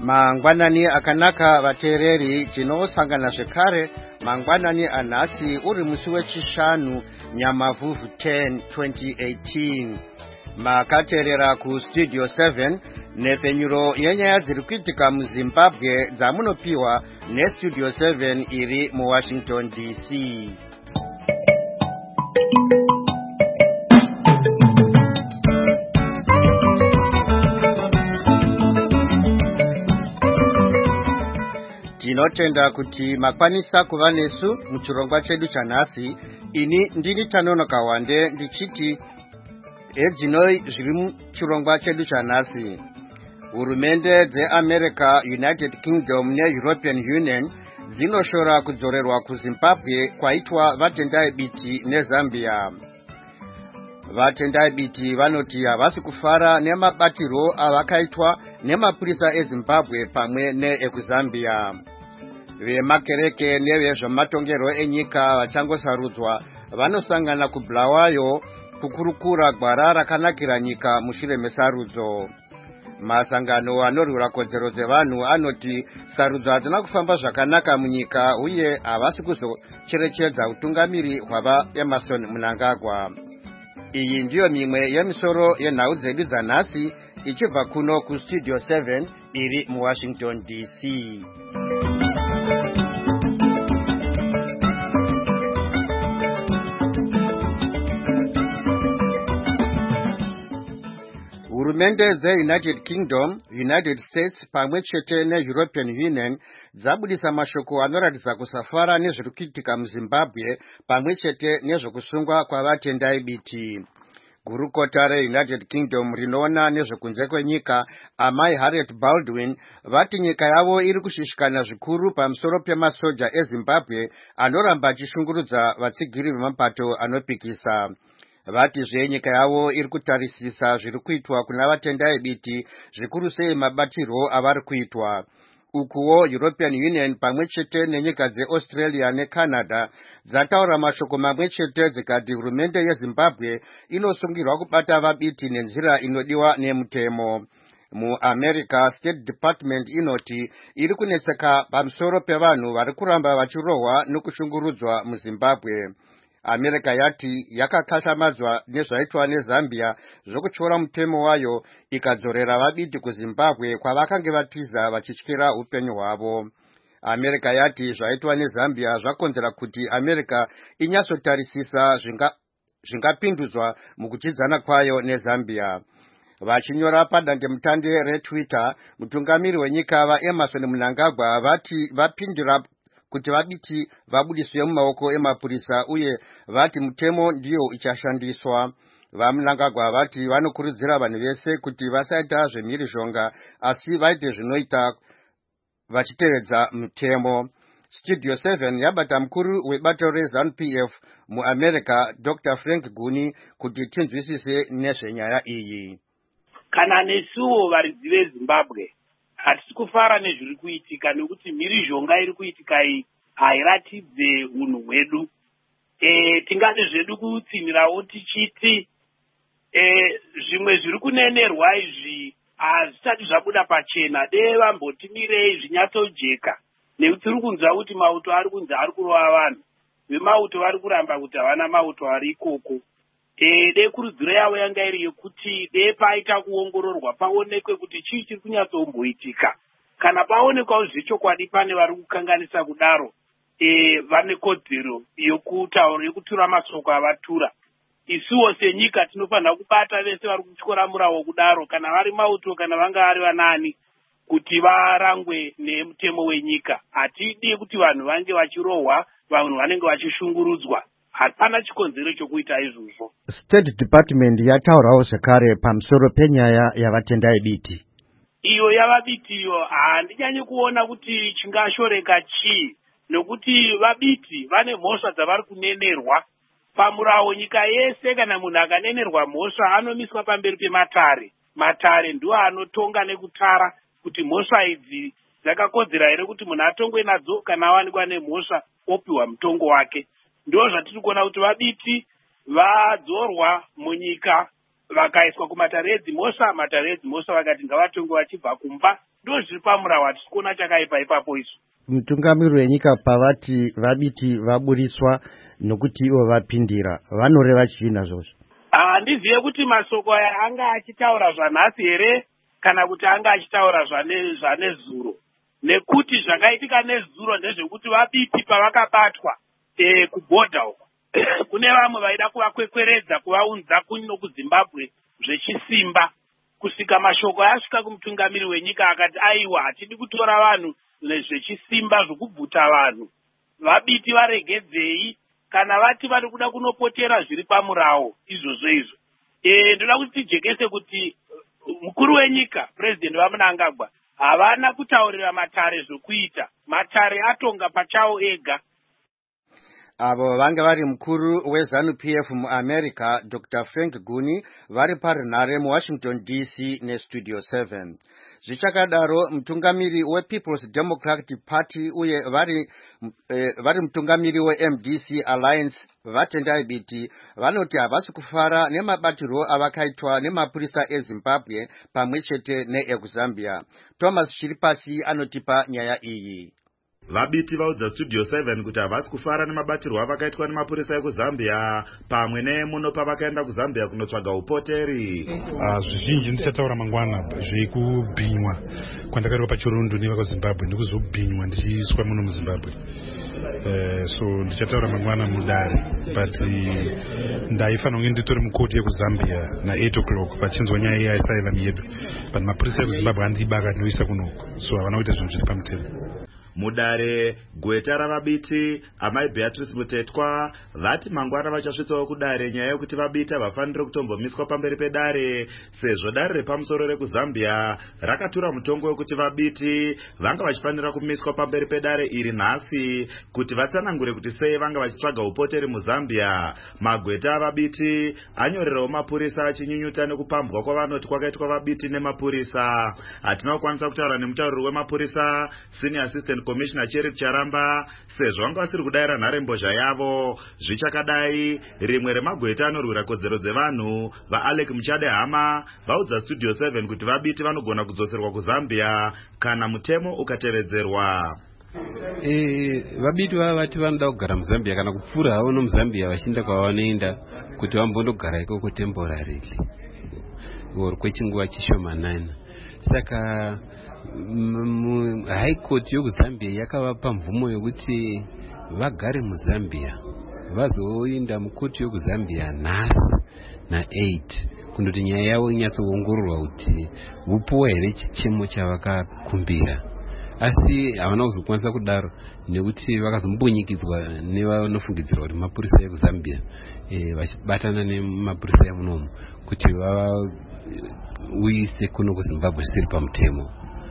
Mangwanani akanaka vateereri tinosangana zvekare mangwanani anhasi uri musi wechishanu Nyamavhuvhu 10 2018. Makateerera kustudio 7 nepfenyuro yenyaya dziri kuitika muZimbabwe dzamunopiwa nestudio 7 iri muWashington DC. Tinotenda kuti makwanisa kuva nesu muchirongwa chedu chanhasi. Ini ndini Tanonoka Wande ndichiti edzinoi zviri muchirongwa chedu chanhasi. Hurumende dzeAmerica, United Kingdom neEuropean Union dzinoshora kudzorerwa kuZimbabwe kwaitwa vatendai biti neZambia. Vatendai biti vanoti havasi kufara nemabatiro avakaitwa nemapurisa eZimbabwe pamwe neekuzambia. Vemakereke nevezvematongero enyika vachangosarudzwa vanosangana kuBulawayo kukurukura gwara rakanakira nyika mushure mesarudzo. Masangano anorwira kodzero dzevanhu anoti sarudzo hadzina kufamba zvakanaka munyika uye havasi kuzocherechedza utungamiri hwava Emmerson Mnangagwa. Iyi ndiyo mimwe yemisoro yenhau dzedu dzanhasi ichibva kuno kustudio 7 iri muWashington DC. Hurumende dzeUnited Kingdom, United States pamwe chete neEuropean Union dzabudisa mashoko anoratidza kusafara nezviri kuitika muZimbabwe pamwe chete nezvokusungwa kwavatendai biti. Gurukota reUnited Kingdom rinoona nezvekunze kwenyika amai Harriet Baldwin vati nyika yavo iri kushishikana zvikuru pamusoro pemasoja eZimbabwe anoramba achishungurudza vatsigiri vemapato anopikisa. Vatizve nyika yavo iri kutarisisa zviri kuitwa kuna vatendai biti zvikuru sei mabatiro avari kuitwa. Ukuwo European Union pamwe chete nenyika dzeAustralia neCanada dzataura mashoko mamwe chete dzikati hurumende yeZimbabwe inosungirwa kubata vabiti nenzira inodiwa nemutemo. MuAmerica, State Department inoti iri kunetseka pamusoro pevanhu vari kuramba vachirohwa nokushungurudzwa muZimbabwe. America yati yakakashamadzwa nezvaitwa neZambia zvokutyora mutemo wayo ikadzorera vabiti kuZimbabwe kwavakange vatiza vachityira upenyu hwavo. America yati zvaitwa neZambia zvakonzera kuti America inyatsotarisisa zvingapindudzwa mukuchidzana kwayo neZambia. Vachinyora padandemutande reTwitter, mutungamiri wenyika vaEmmerson Mnangagwa vati vapindura kuti vabiti vabudiswe mumaoko emapurisa uye vati mutemo ndiyo ichashandiswa. VaMnangagwa vati vanokurudzira vanhu vese kuti vasaita zvemhirizhonga asi vaite zvinoita vachitevedza mutemo. Studio 7 yabata mukuru webato reZANU-PF muAmerica Dr. Frank Guni kuti tinzwisise nezvenyaya iyi. Kana nesuwo varidzi veZimbabwe hatisi kufara nezviri kuitika nekuti mhirizhonga iri kuitika iyi hairatidze unhu hwedu. Tingade zvedu kutsinirawo tichiti zvimwe zviri kunenerwa izvi hazvisati zvabuda pachena dee vambotimirei zvinyatsojeka nekuti tiri kunzwa kuti mauto ari kunzi ari kurova vanhu vemauto vari kuramba kuti havana mauto ari ikoko. Dee kurudziro yavo yanga iri yekuti dee paita kuongororwa paonekwe kuti chii chiri kunyatsomboitika. Kana paonekwawo zvechokwadi pane vari kukanganisa kudaro vane kodzero yokutura masoko avatura. Isuwo senyika tinofanira kubata vese vari kutyora murawo kudaro kana vari mauto kana vanga vari vanani kuti varangwe nemutemo wenyika. Hatidi kuti vanhu vange vachirohwa, vanhu vanenge vachishungurudzwa. Hapana chikonzero chokuita izvozvo. State Department yataurawo zvekare pamusoro penyaya yavatendai biti. Iyo yavabiti iyo handinyanyi kuona kuti chingashoreka chii, nokuti vabiti vane mhosva dzavari kunenerwa. Pamurawo nyika yese kana munhu akanenerwa mhosva anomiswa pamberi pematare. Matare ndiwo anotonga nekutara kuti mhosva idzi dzakakodzera here kuti munhu atongwe nadzo, kana awanikwa nemhosva opiwa mutongo wake. Ndo zvatiri kuona kuti vabiti vadzorwa munyika vakaiswa kumatare edzimhosva. Matare edzimhosva vakati ngavatongwe vachibva kumba. Ndo zviri pamurawa, hatisi kuona chakaipa ipapo isu. Mutungamiriri wenyika pavati vabiti vaburiswa nokuti ivo vapindira, vanoreva chii nazvozvo? Handizive kuti masoko aya anga achitaura zvanhasi here kana kuti anga achitaura zvane zuro. Nekuti zvakaitika nezuro ndezvekuti vabiti pavakabatwa kubhodha uko kune vamwe vaida kuvakwekweredza kuvaunza kuno kuZimbabwe zvechisimba, kusvika mashoko asvika kumutungamiriri wenyika akati aiwa, hatidi kutora vanhu zvechisimba zvokubvuta vanhu, vabiti varegedzei, kana vati vari kuda kunopotera zviri pamurawo izvozvo izvo. Ndoda kuti tijekese kuti mukuru wenyika purezidendi vaMnangagwa havana kutaurira matare zvokuita, matare atonga pachawo ega. Avo vanga vari mukuru weZANU-PF muAmerica Dr. Frank Guni vari parinhare muWashington DC neStudio 7. Zvichakadaro mutungamiri wePeople's Democratic Party uye vari mutungamiri weMDC Alliance vatendai biti vanoti havasi kufara nemabatirwo avakaitwa nemapurisa eZimbabwe pamwechete neekuZambia. Thomas Chiripasi anotipa nyaya iyi. Vabiti vaudza Studio 7 kuti havasi kufara nemabatirwo avakaitwa nemapurisa ekuZambia pamwe nemuno pavakaenda kuZambia kunotsvaga upoteri. Zvizhinji ndichataura mangwana zvekubhinywa kwandakariwa pachirundu nevakaZimbabwe ndikuzobhinywa ndichiiswa muno muZimbabwe. So ndichataura mangwana mudare, but ndaifanira kunge nditori mukoti yekuZambia na8 o'clock pachinzwa nyaya yeasylum yedu, but mapurisa ekuZimbabwe andibaka ndinoisa kunoko, so havana kuita zvinhu zviri pamutemo. Mudare gweta ravabiti amai Beatrice Mutetwa vati mangwana vachasvitsawo kudare nyaya yekuti vabiti havafaniri kutombomiswa pamberi pedare sezvo dare repamusoro rekuZambia rakatura mutongo wekuti vabiti vanga vachifanira kumiswa pamberi pedare iri nhasi kuti vatsanangure kuti sei vanga vachitsvaga upoteri muZambia. Magweta avabiti anyorerawo mapurisa achinyunyuta nekupambwa kwavanoti kwakaitwa vabiti nemapurisa. Hatina kukwanisa kutaura nemutauriri wemapurisa Senior Assistant Commissioner Cherit Charamba sezvo vanga vasiri kudayira nharembozha yavo. Zvichakadai rimwe remagweta anorwira kodzero dzevanhu vaAlec Muchade Hama vaudza Studio 7 kuti vabiti vanogona kudzoserwa kuZambia kana mutemo ukatevedzerwa. Vabiti vati vanoda kugara muZambia kana kupfuura havo nomuZambia vachienda kwavanoenda kuti vambondogara ikoko temporarily or kwechinguva chishomanana. Saka High Court yokuZambia yakavapa mvumo yokuti vagare muZambia vazoenda mukoti yokuZambia nhasi na8 kundoti nyaya yavo inyatsoongororwa kuti vupuwa here chichemo chavakakumbira. Asi havana kuzokwanisa kudaro nekuti vakazombunyikidzwa nevanofungidzirwa kuti mapurisa ekuZambia vachibatana nemapurisa emunomu kuti vavauyise kuno kuZimbabwe zvisiri pamutemo.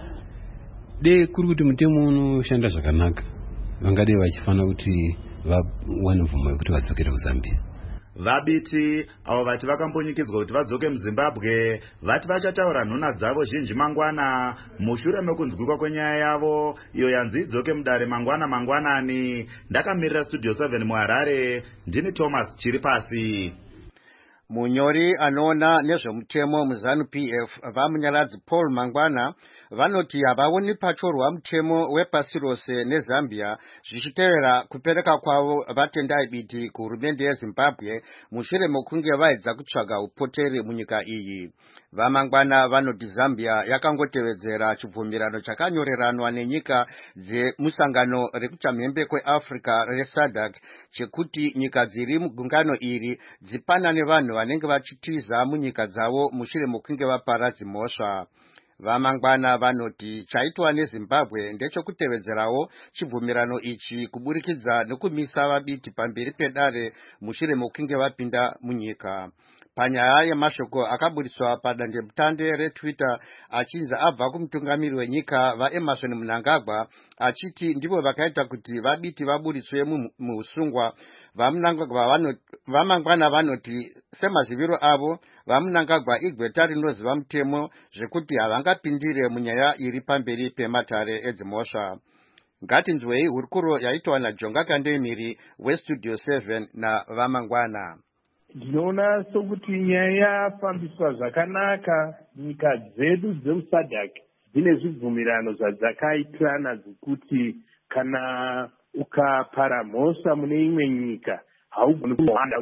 Kuri kuti mutemo unoshanda zvakanaka vangadai vachifanira kuti vawane mvumo yekuti vadzokere kuZambia. Vabiti avo vati vakambonyikidzwa kuti vadzoke muZimbabwe vati vachataura nhuna dzavo zhinji mangwana mushure mekunzwikwa kwenyaya yavo iyo yanzi idzoke mudare mangwanani. Ndakamirira Studio 7 muHarare, ndini Thomas Chiripasi. Munyori anoona nezvemutemo muZANU-PF vamunyaradzi Paul Mangwana vanoti havaoni patorwa mutemo wepasi rose neZambia zvichitevera kupereka kwavo vatendai biti kuhurumende yeZimbabwe mushure mekunge vaedza kutsvaga upoteri munyika iyi. Vamangwana vanoti Zambia yakangotevedzera chibvumirano chakanyoreranwa nenyika dzemusangano rekuchamhembe kweAfrica reSADC chekuti nyika dziri mugungano iri dzipanane vanhu vanenge vachitiza munyika dzavo mushure mekunge vapara dzimhosva. Vamangwana vanoti chaitwa neZimbabwe ndechokutevedzerawo chibvumirano ichi kuburikidza nekumisa vabiti pamberi pedare mushure mekunge vapinda munyika. Panyaya yemashoko akaburiswa padandemutande reTwitter achinzi abva kumutungamiri wenyika vaEmmerson Mnangagwa achiti ndivo vakaita kuti vabiti vaburitswe muusungwa. Vamangwana vanoti semaziviro avo vaMnangagwa igweta rinoziva mutemo zvekuti havangapindire munyaya iri pamberi pematare edzimhosva. Ngatinzwei hurukuro yaitwa naJonga Kandemiri weStudio 7 navamangwana. ndinoona sokuti nyaya yafambiswa zvakanaka. Nyika dzedu dzeusadhak dzine zvibvumirano zvadzakaitirana zvekuti kana ukapara mhosva mune imwe nyika haugoni kuhanda.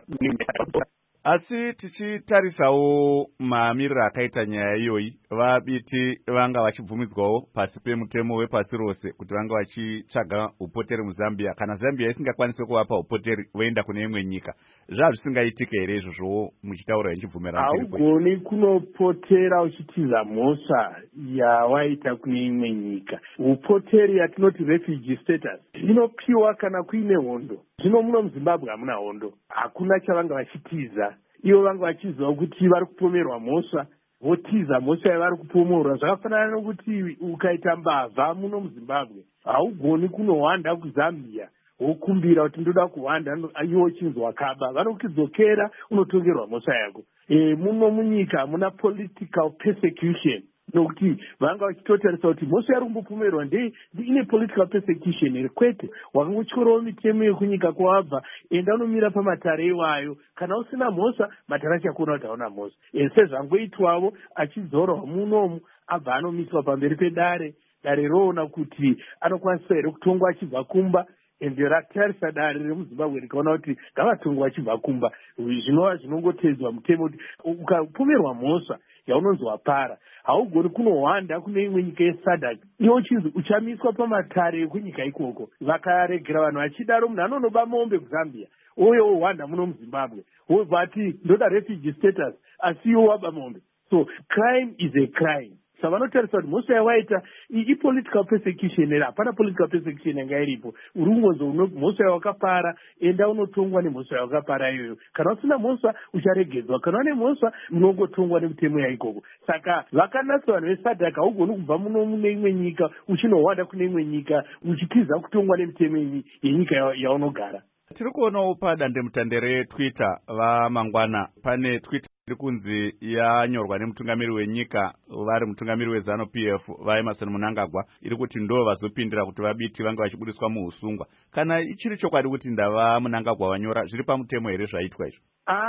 Asi tichitarisawo maamiriro akaita nyaya iyoyi, vabiti vanga vachibvumidzwawo pasi pemutemo wepasi rose kuti vanga vachitsvaga upoteri muZambia. Kana Zambia isingakwanisi kuvapa upoteri voenda kune imwe nyika, zvisingaitike here izvozvo muchitaura nechibvumirano chiripo? Haugoni kunopotera uchitiza mhosva yawaita kune imwe nyika. Upoteri yatinoti refugee status inopiwa kana kuine hondo. Zvino muno muZimbabwe hamuna hondo, hakuna chavanga vachitiza. Ivo vanga vachiziva kuti vari kupomerwa mhosva, votiza mhosva yavari kupomerwa. Zvakafanana nokuti ukaita mbavha muno muZimbabwe haugoni kunohwanda kuZambia wokumbira kuti ndoda kuhwanda iwo chinzwa kaba, vanokudzokera unotongerwa mhosva yako. Muno munyika hamuna political persecution, nokuti vanga vachitotarisa kuti mhosva yari kumbopomerwa ine political persecution here. Kwete, wakangotyorawo mitemo yekunyika kwawabva, enda unomira pamatare iwayo. Kana usina mhosva, matare achakuona kuti hauna mhosva. Sezvangoitwawo achidzorwa munomu, abva anomiswa pamberi pedare, dare roona kuti anokwanisa here kutongwa achibva kumba. Ende ratarisa dare remuZimbabwe rikaona kuti ngavatongwa achibva kumba. Zvinova zvinongotedzwa mutemo kuti ukapomerwa mhosva yaunonzi wapara, haugoni kunohwanda kune imwe nyika yeSADC. Iwo chinzi uchamiswa pamatare ekunyika ikoko. Vakaregera vanhu vachidaro, munhu anonoba mombe kuZambia uye wohwanda muno muZimbabwe wobvati ndoda refugee status, asi iwo waba mombe. So crime is a crime. Savanotarisa kuti mhosva yawaita political persecution here. Hapana political persecution yanga iripo. Uri kungonzo mhosva yawakapara, enda unotongwa nemhosva yawakapara iyoyo. Kana usina mhosva ucharegedzwa, kana une mhosva unongotongwa nemutemo yaikoko. Saka vakanatsa vanhu veSADC haugoni kubva muno mune imwe nyika uchinohwanda kune imwe nyika uchitiza kutongwa nemutemo yenyika yaunogara. Tiri kuonawo padandemutande reTwitter vamangwana pane Twitter iri kunzi yanyorwa nemutungamiri wenyika vari mutungamiri weZanu PF vaEmerson Mnangagwa, iri kuti ndo vazopindira kuti vabiti vanga vachibudiswa muusungwa. Kana ichiri chokwadi kuti ndava Mnangagwa vanyora, zviri pamutemo here zvaitwa izvo?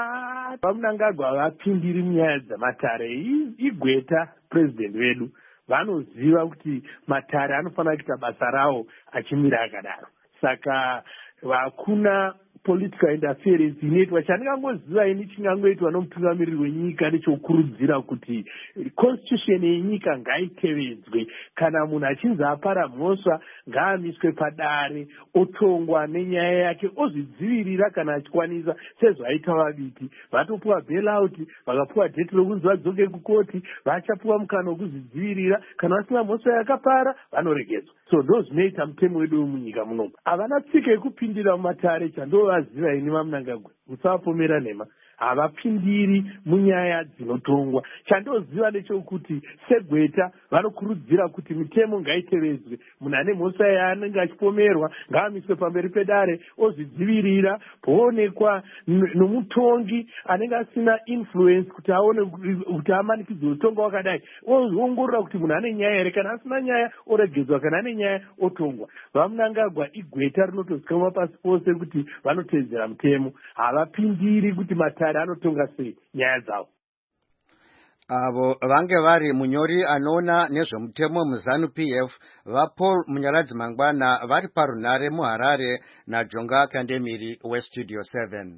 VaMnangagwa vapindiri munyaya dzamatare. Igweta president vedu vanoziva kuti matare anofanira kuita basa rawo achimira akadaro. Saka hakuna political interference inoitwa. Chandingangoziva ini chingangoitwa nomutungamiriri wenyika nechokurudzira kuti constitution yenyika ngaitevedzwe. Kana munhu achinzi apara mhosva ngaamiswe padare otongwa nenyaya yake ozvidzivirira kana achikwanisa, sezvaita vabiti. Vatopuwa bailout, vakapuwa date rokunzi vadzoke kukoti, vachapuwa mukana wokuzvidzivirira. Kana vasina mhosva yakapara vanoregedzwa. So ndo zvinoita mutemo wedu wemunyika munomu. Havana tsika yekupindira mumatare. Chandovaziva ini vaMnangagwa, musavapomera nhema. Havapindiri munyaya dzinotongwa. Chandoziva ndechokuti segweta vanokurudzira kuti mitemo ngaitevedzwe. Munhu ane mhosva yaanenge achipomerwa ngaamiswe pamberi pedare ozvidzivirira. Poonekwa nomutongi anenge asina influence kuti aone kuti amanikidze utonga wakadai, ozviongorora kuti munhu ane nyaya here. Kana asina nyaya oregedzwa, kana ane nyaya otongwa. VaMnangagwa igweta rinotozikamwa pasi pose kuti vanotedzera mutemo. Havapindiri kuti matare anotonga sei nyaya dzavo. Avo vange vari munyori anoona nezvemutemo muZanu PF vaPaul Munyaradzi Mangwana vari parunhare muHarare naJonga Kandemiri weStudio 7.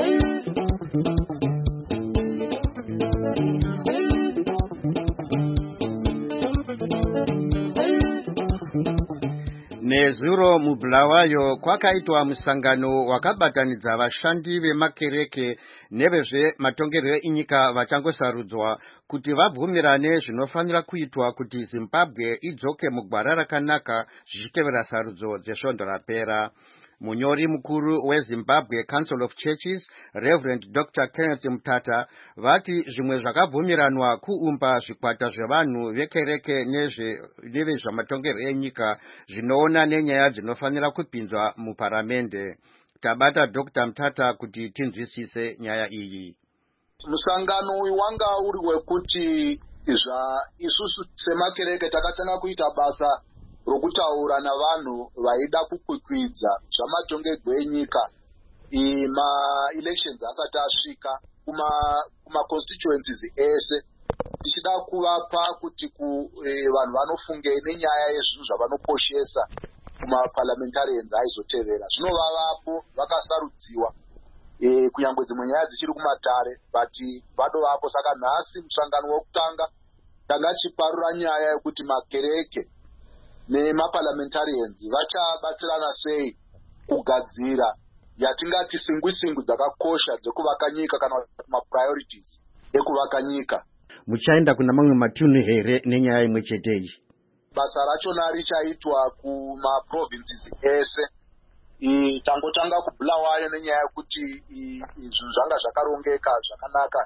Nezuro muBulawayo kwakaitwa musangano wakabatanidza vashandi vemakereke nevezvematongerwo enyika vachangosarudzwa kuti vabvumirane zvinofanira kuitwa kuti Zimbabwe idzoke mugwara rakanaka zvichitevera sarudzo dzesvondo rapera. Munyori mukuru weZimbabwe Council of Churches, Reverend Dr. Kenneth Mutata, vati zvimwe zvakabvumiranwa kuumba zvikwata zvevanhu vekereke nevezvamatongerwo enyika zvinoona nenyaya dzinofanira kupinzwa muparamende. Tabata Dr. Mutata kuti tinzwisise nyaya iyi. Musangano wanga uri wekuti isusu semakereke takatanga kuita basa rokutaura navanhu vaida kukwikwidza zvamatongerwo enyika ma-elections asati asvika kuma-constituencies ese, tichida kuvapa kuti vanhu vanofungei nenyaya yezvinhu zvavanokoshesa kuma-parliamentarians aizotevera. Zvinovavapo vakasarudziwa kunyange dzimwe nyaya dzichiri kumatare, but vadovapo. Saka nhasi musangano wokutanga tanga tichiparura nyaya yekuti makereke nemaparliamentarians vachabatsirana sei kugadzira yatingati singwisingwi dzakakosha dzekuvaka nyika kana mapriorities ekuvaka nyika. Muchaenda kuna mamwe matunhu here nenyaya imwe chete iyi? Basa rachona richaitwa kumaprovinces ese. Tangotanga kuBulawayo nenyaya yekuti zvinhu zvanga zvakarongeka zvakanaka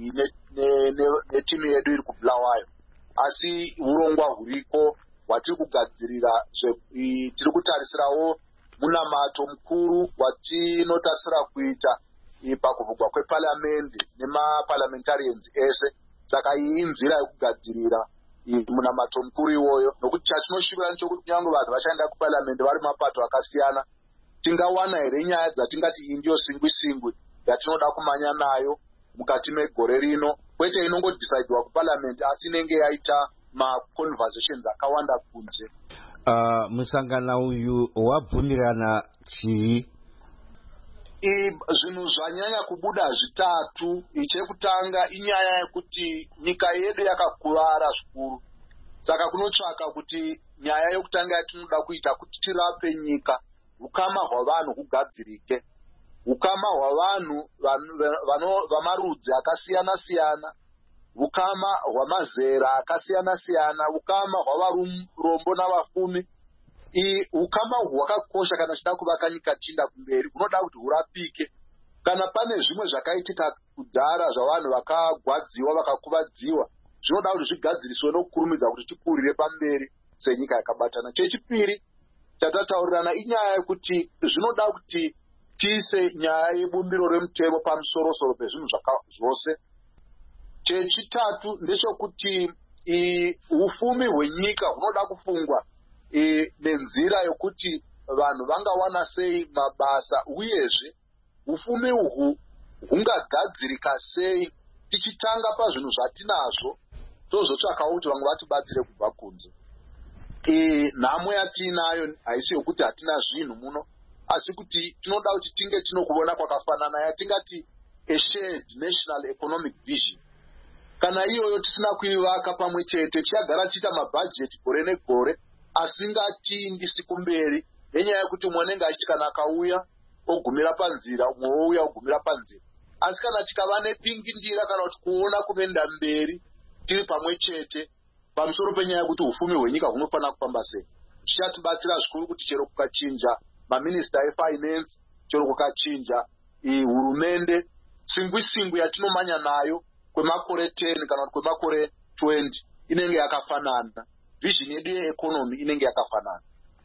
netimu yedu iri kuBulawayo, asi urongwa huriko hwatiri kugadzirira. Tiri kutarisirawo munamato mukuru watinotarisira kuita pakuvhurwa kweparliament nemaparliamentarians ese. Saka iyi inzira yekugadzirira munamato mukuru iwoyo, nokuti chatinoshuvira nechekuti kunyange vanhu vachaenda kuparliament vari mapato akasiyana, tingawana here nyaya dzatingati iyi ndiyo singwisingwi yatinoda kumanya nayo mukati megore rino, kwete inongodecidewa kuparliament asi inenge yaita maconversations akawanda kunze. Musangano uyu wabvumirana chii? Zvinhu zvanyanya kubuda zvitatu. Chekutanga inyaya yekuti nyika yedu yakakuvara zvikuru, saka kunotsvaka kuti nyaya yokutanga yatinoda kuita kuti tirape nyika, ukama hwavanhu hugadzirike, ukama hwavanhu vamarudzi akasiyana siyana, ukama hwamazera akasiyana siyana, ukama hwavarombo navafumi. Ukama hwakakosha kana chida kuvaka nyika chinda kumberi, unoda kuti hurapike. Kana pane zvimwe zvakaitika kudhara zvavanhu vakagwadziwa vakakuvadziwa, zvinoda kuti zvigadziriswe nokukurumidza kuti tikurire pamberi senyika yakabatana. Chechipiri chatataurirana inyaya yekuti zvinoda kuti tiise nyaya yebumbiro remutemo pamusorosoro pezvinhu zvose. Chechitatu ndechekuti ufumi hwenyika hunoda kufungwa nenzira yokuti vanhu vangawana sei mabasa, uyezve ufumi uhu hungagadzirika sei tichitanga pazvinhu zvatinazvo tozotsvakawo kuti vamwe vatibatsire kubva kunze. Nhamo yatiinayo haisi yokuti hatina zvinhu muno, asi kuti tinoda kuti tinge tinokuona kwakafanana yatingati a shared national economic vision. Kana iyoyo tisina kuivaka pamwe chete, tichagara tichiita mabhajeti gore negore asingatiindisi kumberi, nenyaya yekuti umwe anenge achiti kana akauya ogumira panzira, umwe wouya ogumira panzira. Asi kana tikava nepingindira kana kuti kuona kunoenda mberi tiri pamwe chete pamusoro penyaya yekuti ufumi hwenyika hunofanira kufamba sei, zvichatibatsira zvikuru kuti chero kukachinja maminista efinance, chero kukachinja hurumende, singwisingwi yatinomanya nayo kwemakore 10 kana kuti kwemakore 20 inenge yakafanana. Vision yedu yeekonomi inenge yakafanana.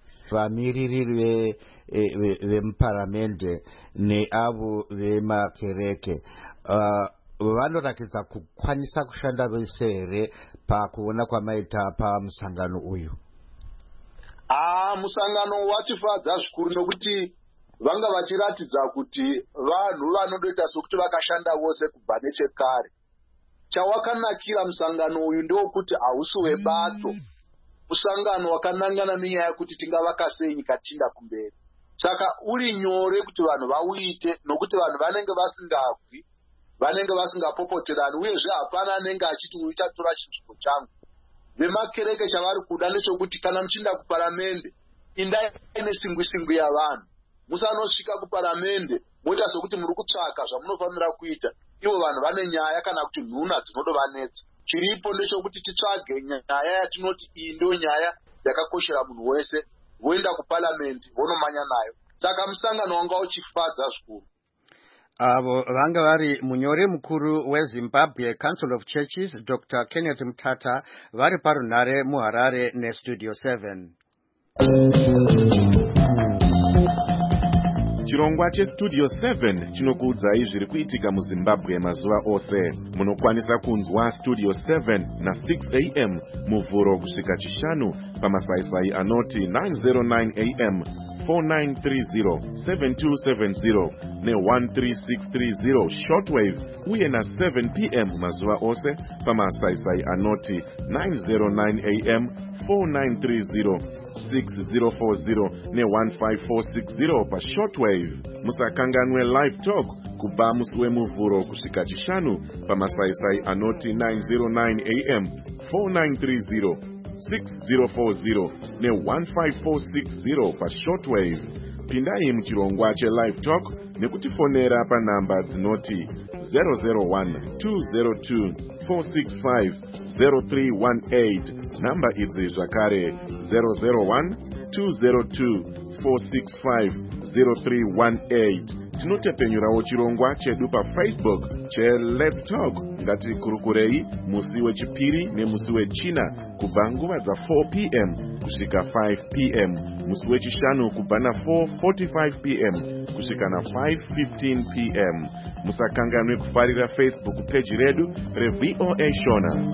Vamiriri vemuparamende neavo vemakereke vanoratidza kukwanisa kushanda vese here pakuona kwamaita pamusangano uyu? Musangano watifadza zvikuru nokuti vanga vachiratidza kuti vanhu vanodoita sokuti vakashanda vose kubva nechekare. Chawakanakira musangano uyu ndewokuti hausi webato, musangano wakanangana nenyaya yekuti tingavaka sei nyika chinda kumberi. Saka uri nyore kuti vanhu vauite, nokuti vanhu vanenge vasingabvi, vanenge vasingapopoterani, uyezve hapana anenge achiti uchatora chinzvimbo changu. Vemakereke chavari kuda nechekuti kana muchinda kuparamende, indai nesingwisingwi yavanhu. Musanosvika kuparamende moita sokuti muri kutsvaka zvamunofanira kuita, ivo vanhu vane nyaya kana kuti nhuna dzinodovanetsa. Chiripo ndechekuti titsvage nyaya yatinoti iyi ndio nyaya yakakoshera munhu wese, voenda kuparliament vonomanya nayo. Saka musangano wanga uchifadza zvikuru. Avo vanga vari munyori mukuru weZimbabwe Council of Churches Dr. Kenneth Mutata vari parunhare muHarare neStudio 7. Chirongwa cheStudio 7 chinokuudzai zviri kuitika muZimbabwe mazuva ose. Munokwanisa kunzwa Studio 7 na 6 am muvhuro kusvika chishanu pamasaisai anoti 909 am 4930 7270 ne13630 shortwave uye na7 pm mazuva ose pamasaisai anoti 909 am 4930 6040 ne15460 pashortwave. Musakanganwe live talk kubva musi wemuvhuro kusvika chishanu pamasaisai anoti 909 am 4930 6040 ne15460 pashortwave. Pindai muchirongwa chelive talk nekutifonera panhamba dzinoti 001 202 465 0318. Namba idzi zvakare 001 202 465 0318. Tinotepenyurawo chirongwa chedu paFacebook cheLet's Talk ngatikurukurei musi wechipiri nemusi wechina kubva nguva dza4 pm kusvika 5 pm, musi wechishanu kubva na4:45 pm kusvika na5:15 pm. Musakanganwe kufarira Facebook page redu reVOA Shona.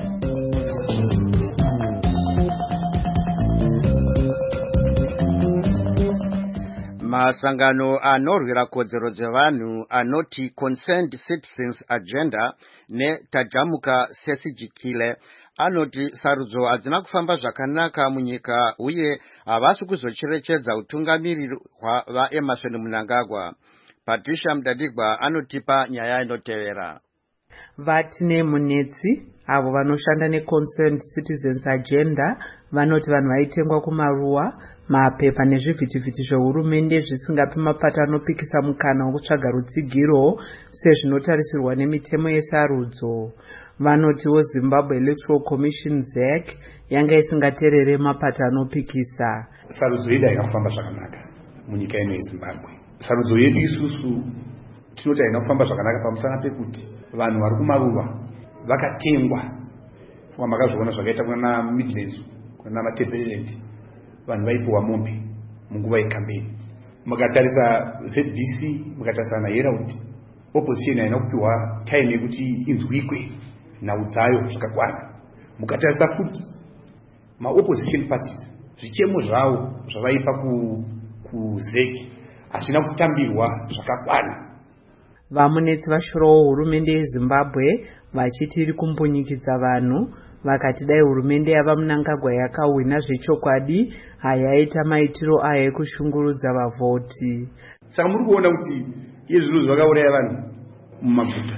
Masangano anorwira kodzero dzevanhu anoti Concerned Citizens Agenda neTajamuka Sesijikile anoti sarudzo hadzina kufamba zvakanaka munyika uye havasi kuzocherechedza utungamiriri hwaEmerson Mnangagwa. Patricia Mdadigwa anotipa nyaya inotevera. Vatine Munetsi avo vanoshanda neConcerned Citizens Agenda vanoti vanhu vaitengwa kumaruwa, mapepa nezvivhitivhiti zvehurumende zvisingapi mapata anopikisa mukana wekutsvaga rutsigiro sezvinotarisirwa nemitemo yesarudzo. Vanotiwo Zimbabwe Electoral Commission ZEC yanga isingaterere mapata anopikisa. Sarudzo yedu haikufamba zvakanaka munyika ino yeZimbabwe. Sarudzo yedu isusu tinoti haina kufamba zvakanaka pamusana pekuti vanhu vari kumaruva vakatengwa. Makazviona zvakaita kuna Midlands, kuna Matabeleland, vanhu vaipiwa mombe munguva yekambeni. Mukatarisa ZBC, mukatarisa naHerald, opposition haina kupiwa time yekuti inzwikwe nhau dzayo zvakakwana. Mukatarisa futi maopposition parties, zvichemo zvavo zvavaipa kuZEC hazvina kutambirwa zvakakwana. Vamunetsi vashurawo hurumende yeZimbabwe vachiti iri kumbunyikidza vanhu, vakati dai hurumende yava Mnangagwa yakahwina zvechokwadi hayaita maitiro ayo ekushungurudza vavhoti. Saka muri kuona kuti izvozvo zvakauraya vanhu mumaguta.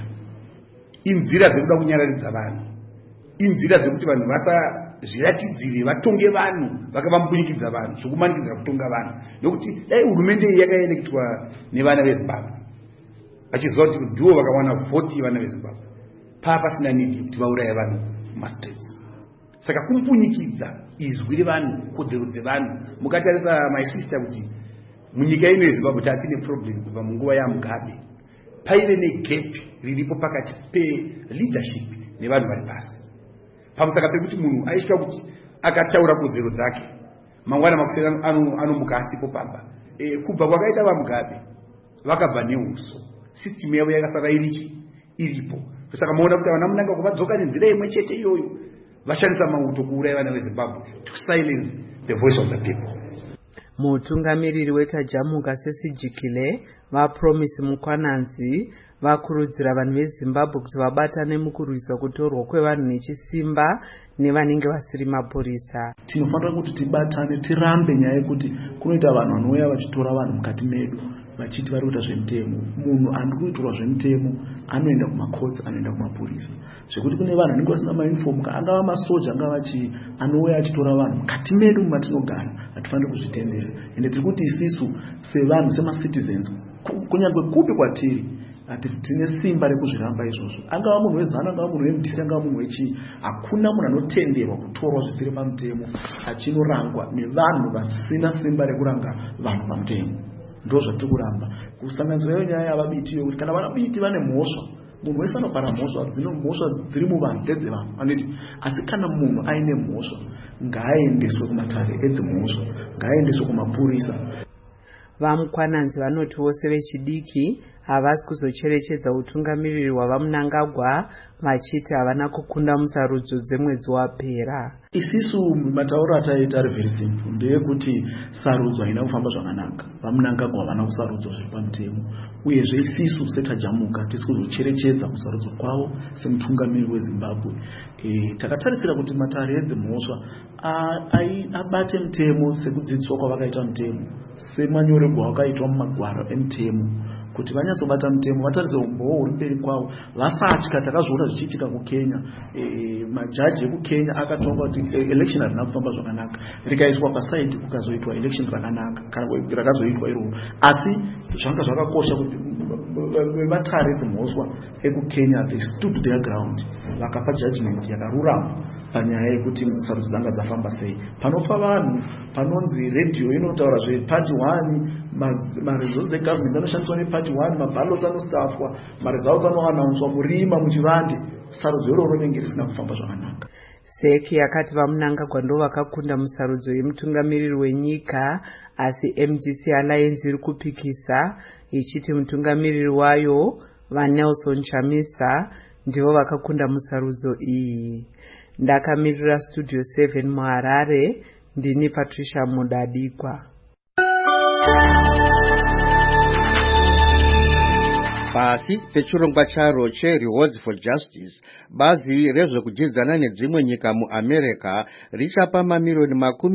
Inzira dzekuda kunyararidza vanhu, inzira dzekuti vanhu vasazviratidzire vatonge vanhu vakavambunyikidza vanhu zvokumanikidza kutonga vanhu. Nokuti dai hurumende iyi yakaelektwa nevana veZimbabwe vachiziva kuti ndivo vakawana vhoti vana veZimbabwe, pasina nidi kuti vauraye vanhu mumastates. Saka kumbunyikidza izwi revanhu, kodzero dzevanhu. Mukatarisa my sister kuti munyika ino yeZimbabwe tatine problem kubva munguva yaMugabe. Paive negap riripo pakati pe-leadership nevanhu vari pasi. Pamusaka pekuti munhu aisvika kuti akataura kodzero dzake, mangwana makusera anomuka asipo pamba. Kubva kwakaita vaMugabe vakabva neuso. System yavo yakasara iripo. Saka maona kuti vana Mnangagwa vadzoka nenzira imwe chete iyoyo, vashandisa mauto kuuraya vana veZimbabwe to silence the voice of the people. Mutungamiriri weTajamuka Sesijikile vaPromise Mukwananzi vakurudzira vanhu veZimbabwe kuti vabatane mukurwisa kutorwa kwevanhu nechisimba nevanenge vasiri mapurisa. Tinofanira kuti tibatane, tirambe nyaya yekuti kunoita vanhu vanouya vachitora vanhu mukati medu vachiti vari kuita zvemutemo. Munhu andiri kuitirwa zvemutemo anoenda kumakotsi, anoenda kumapurisa. Zvekuti kune vanhu vanenge vasina mauniform, angava masoja, angava chii, anouya achitora vanhu mukati medu matinogara. Hatifaniri kuzvitendera. Ende tiri kuti isisu sevanhu semacitizens, kunyange kupi kwatiri, tine simba rekuzviramba izvozvo. Angava munhu weZANU, angava munhu weMDC, angava munhu wechii, hakuna munhu anotenderwa kutorwa zvisiri pamutemo achinorangwa nevanhu vasina simba rekuranga vanhu pamutemo. Ndo zvatiri kuramba kusanganisirayo nyaya yavabiti yokuti kana vanabiti vane mhosva, munhu wese anopara mhosva, mhosva dziri muvanhu ndedzevanhu. Anoti asi kana munhu aine mhosva ngaaendeswe kumatare edzimhosva, ngaaendeswe kumapurisa. VaMukwananzi vanoti vose vechidiki havasi kuzocherechedza utungamiriri hwavamunangagwa vachiti havana kukunda musarudzo dzemwedzi wapera. Isisu matauro ataita ari very simple ndeyekuti sarudzo haina kufamba zvakanaka, vamunangagwa havana kusarudzwa zviri pamutemo, uyezve isisu setajamuka tisi kuzocherechedza kusarudzo kwavo semutungamiriri weZimbabwe. Takatarisira kuti matare edzimhosva abate mutemo sekudzidziswa kwavakaita mutemo, semanyorerwa wakaitwa mumagwaro emutemo, kuti vanyatsobata mutemo vatarise umbowo uri mberi kwavo, vasatya. Takazviona zvichiitika kuKenya, majaji ekuKenya akatonga kuti election harina kufamba zvakanaka, rikaiswa pasaidi kukazoitwa election rakanaka kana rakazoitwa iroro. Asi zvanga zvakakosha kuti vatare dzimhosva ekuKenya they stood their ground, vakapa judgment yakarurama panyaya yekuti sarudzo dzanga dzafamba sei. Panofa vanhu panonzi radio inotaura zveparty 1, maresults egovernment anoshandiswa neparty 1, maballots anostafwa, maresults anoanaunswa murima muchivande. Sarudzo iroro rinenge risina kufamba zvakanaka. SEC yakati vamunangagwa ndo vakakunda musarudzo yemutungamiriri wenyika, asi MDC Alliance iri kupikisa ichiti mutungamiriri wayo vaNelson Chamisa ndivo vakakunda musarudzo iyi. Ndakamirira Studio 7 muHarare, ndini Patricia Mudadikwa. Pasi pechirongwa charo cheRewards for Justice, bazi rezvekudzidzana nedzimwe nyika muAmerica richapa mamiliyoni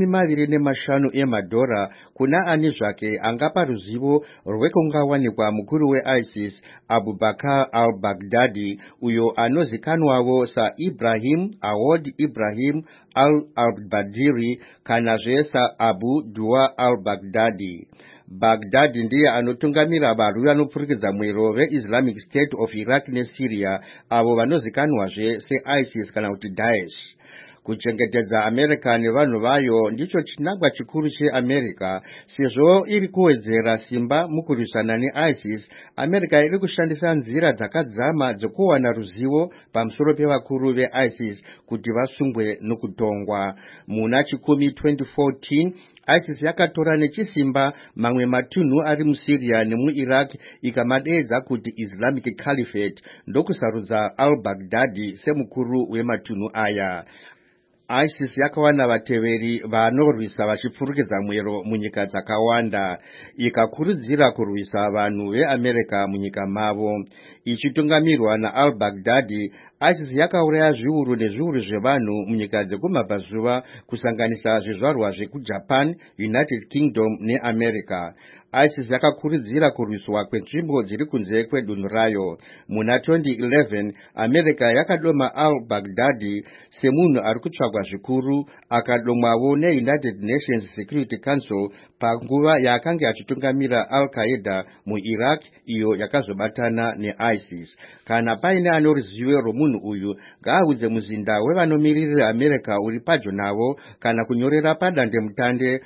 $25 emadhora kuna ani zvake angapa ruzivo rwekungawanikwa mukuru weISIS Abu Bakr al-Baghdadi, uyo anozikanwawo saIbrahim Awad Ibrahim al-Badiri kanazve saAbu Dua al-Baghdadi. Baghdadi ndiye anotungamira varwi vanopfurikidza mwero veIslamic State of Iraq neSyria, avo vanozikanwazve seISIS kana kuti Daesh. Kuchengetedza America nevanhu vayo ndicho chinangwa chikuru cheAmerica. Sezvo iri kuwedzera simba mukurwisana neISIS, America iri kushandisa nzira dzakadzama dzekuwana ruzivo pamusoro pevakuru veISIS kuti vasungwe nokutongwa. Muna chikumi 2014, ISIS yakatora nechisimba mamwe matunhu ari muSyria nemuIraq ikamadeedza kuti Islamic Caliphate, ndokusarudza al-Baghdadi semukuru wematunhu aya. ISIS yakawana vateveri vanorwisa vachipfurikidza mwero munyika dzakawanda, ikakurudzira kurwisa vanhu veAmerica munyika mavo. Ichitungamirwa naal-Baghdadi, ISIS yakauraya zviuru nezviuru zvevanhu munyika dzekumabvazuva kusanganisa zvizvarwa zvekuJapan, United Kingdom neAmerica. ISIS yakakurudzira kurwiswa kwenzvimbo dziri kunze kwedunhu rayo. Muna 2011, America yakadoma al-Baghdadi semunhu ari kutsvagwa zvikuru, akadomwawo neUnited Nations Security Council panguva yaakanga achitungamira Al-Qaeda muIraq, iyo yakazobatana neISIS. Kana paine anoruzivo rwomunhu uyu, ngaaudze muzinda wevanomirira America uri padyo navo kana kunyorera padandemutande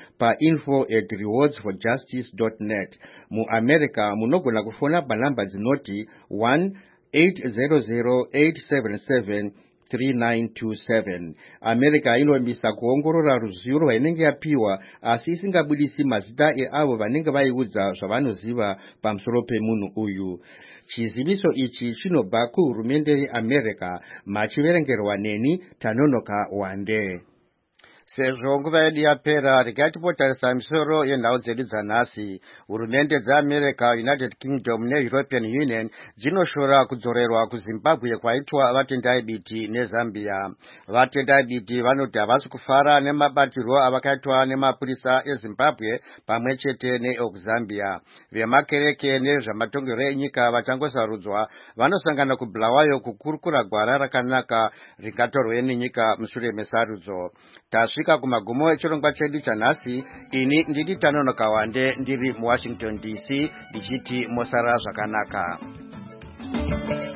pa info@rewardsforjustice.net. MuAmerica munogona kufona panhamba dzinoti 1-800-877-3927. America inombisa kuongorora ruzivo rwainenge yapiwa, asi isingabudisi mazita eavo vanenge vaiudza zvavanoziva pamusoro pemunhu uyu. Chiziviso ichi chinobva kuhurumende yeAmerica, machiverengerwa neni Tanonoka Wande. Sezvo nguva yedu yapera, regai tipotarisa misoro yenhau dzedu dzanhasi. Hurumende dzeAmerica, United Kingdom neEuropean Union dzinoshora kudzorerwa kuZimbabwe kwaitwa vatendai biti neZambia. Vatendai biti vanoti havasi kufara nemabatirwo avakaitwa nemapurisa eZimbabwe pamwe chete neekuZambia. Vemakereke nezvamatongerwo enyika vachangosarudzwa vanosangana kuBulawayo kukurukura gwara rakanaka ringatorwe nenyika mushure mesarudzo. Tasvika kumagumo echirongwa chedu chanhasi. Ini ndiri Tanonoka Wande, ndiri muWashington DC, ndichiti mosara zvakanaka.